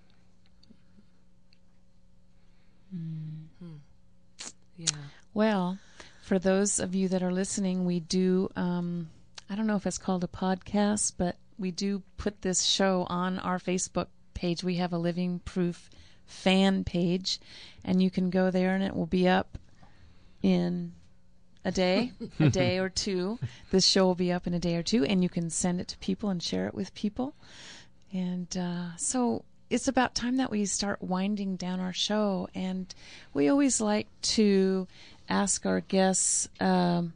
Yeah. Well, for those of you that are listening, we do, um, I don't know if it's called a podcast, but we do put this show on our Facebook page. We have a Living Proof fan page, and you can go there and it will be up in a day, a day or two. This show will be up in a day or two, and you can send it to people and share it with people. And uh, so it's about time that we start winding down our show, and we always like to ask our guests um,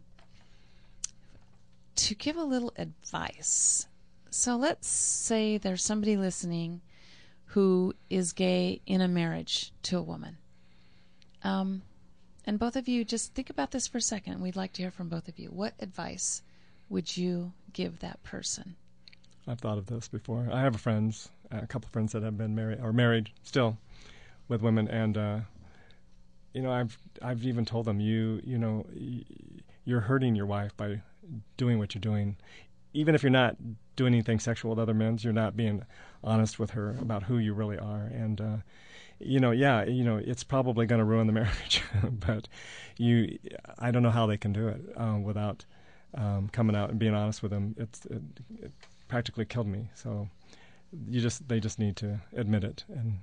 to give a little advice. So let's say there's somebody listening who is gay in a marriage to a woman. Um, and both of you, just think about this for a second. We'd like to hear from both of you. What advice would you give that person? I've thought of this before. I have friends, a couple of friends that have been married or married still with women, and uh, you know, I've I've even told them, you you know, you're hurting your wife by doing what you're doing. Even if you're not doing anything sexual with other men, you're not being honest with her about who you really are. And, uh, you know, yeah, you know, it's probably going to ruin the marriage. But you, I don't know how they can do it uh, without um, coming out and being honest with them. It's, it, it practically killed me. So you just, they just need to admit it and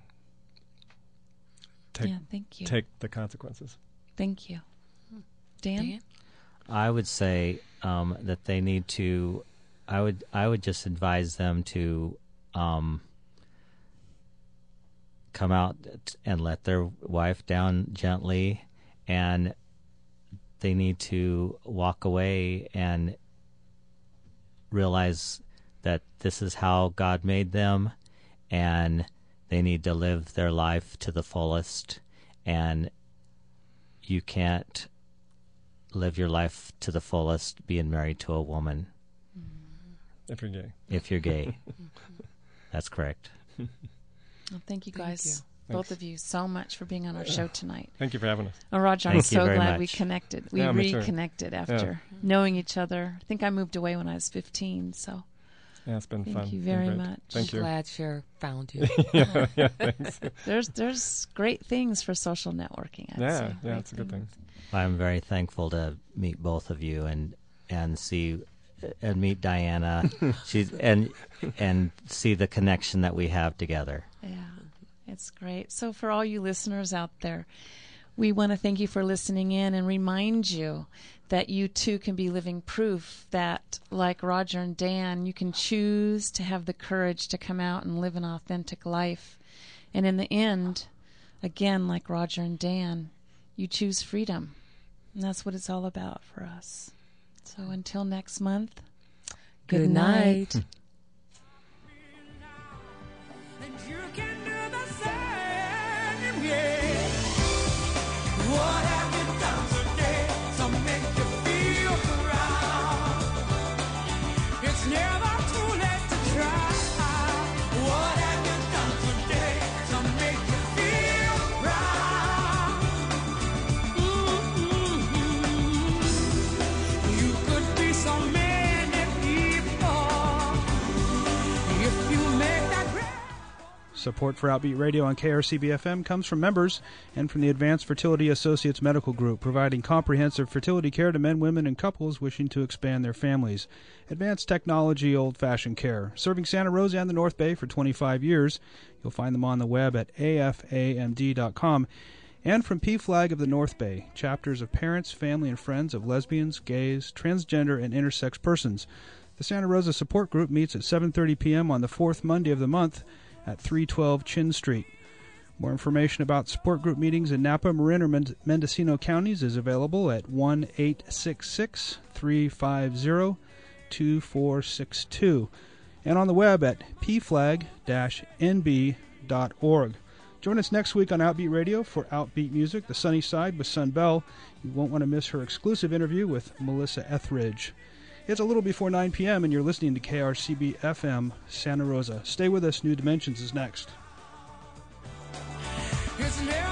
take, yeah, thank you. take the consequences. Thank you. Dan? Dan? I would say um, that they need to. I would. I would just advise them to um, come out and let their wife down gently, and they need to walk away and realize that this is how God made them, and they need to live their life to the fullest. And you can't live your life to the fullest being married to a woman. If you're gay. If you're gay. That's correct. Well, thank you guys, Thank you. both Thanks. of you, so much for being on our show tonight. Thank you for having us. Oh, Roger, I'm Thank you so very glad we much. connected. We Yeah, me too. reconnected after knowing each other. I think I moved away when I was fifteen, so Yeah, it's been thank fun. you Been very great. much. Thank you. Glad Cher found you. yeah, yeah, thanks. There's there's great things for social networking, I'd Yeah, say. yeah, Great it's a good thing. I'm very thankful to meet both of you and and see and meet Diana. She's and and see the connection that we have together. Yeah, it's great. So for all you listeners out there, we want to thank you for listening in and remind you that you too can be living proof that, like Roger and Dan, you can choose to have the courage to come out and live an authentic life. And in the end, again, like Roger and Dan, you choose freedom. And that's what it's all about for us. So until next month, good, Good night. night. And you can do the same, yeah. What have you done today to make you feel proud? It's never too late to try. What have you done today to make you feel proud? Mm-hmm. You could be so many people if you make that great. Support for Outbeat Radio on K R C B F M comes from members and from the Advanced Fertility Associates Medical Group, providing comprehensive fertility care to men, women, and couples wishing to expand their families. Advanced technology, old-fashioned care. Serving Santa Rosa and the North Bay for twenty-five years. You'll find them on the web at A F A M D dot com. And from P Flag of the North Bay, chapters of parents, family, and friends of lesbians, gays, transgender, and intersex persons. The Santa Rosa Support Group meets at seven thirty p.m. on the fourth Monday of the month at three twelve Chin Street. More information about support group meetings in Napa, Marin, or Mend- Mendocino counties is available at one eight six six, three five zero, two four six two and on the web at p flag dash n b dot org. Join us next week on Outbeat Radio for Outbeat Music, The Sunny Side with Sun Bell. You won't want to miss her exclusive interview with Melissa Etheridge. It's a little before nine p.m. and you're listening to K R C B F M Santa Rosa. Stay with us. New Dimensions is next. It's never